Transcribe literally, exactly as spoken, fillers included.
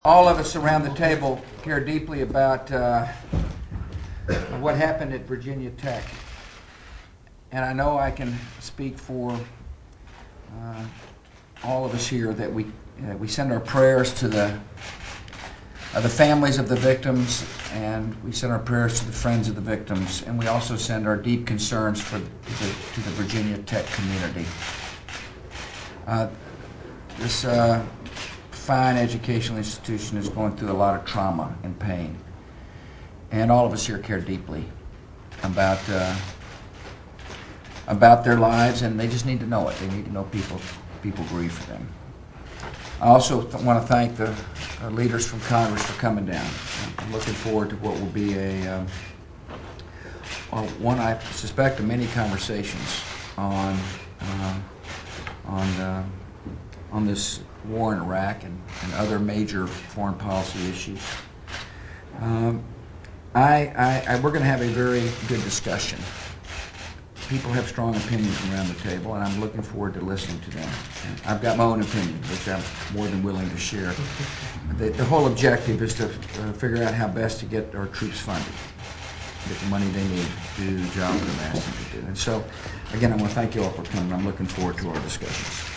All of us around the table care deeply about uh, what happened at Virginia Tech. And I know I can speak for uh, all of us here that we uh, we send our prayers to the uh, the families of the victims, and we send our prayers to the friends of the victims, and we also send our deep concerns for the, to, the, to the Virginia Tech community. Uh, this uh, fine educational institution is going through a lot of trauma and pain, and all of us here care deeply about uh, about their lives, and they just need to know it. They need to know people people grieve for them. I also th- want to thank the uh, leaders from Congress for coming down. I'm looking forward to what will be a um, well, one I suspect of many conversations on uh, on uh, on this war in Iraq and, and other major foreign policy issues. Um, I, I, I, we're going to have a very good discussion. People have strong opinions around the table, and I'm looking forward to listening to them. And I've got my own opinion, which I'm more than willing to share. The, the whole objective is to uh, figure out how best to get our troops funded, get the money they need to do the job that I've asked them to do. And so, again, I want to thank you all for coming. I'm looking forward to our discussions.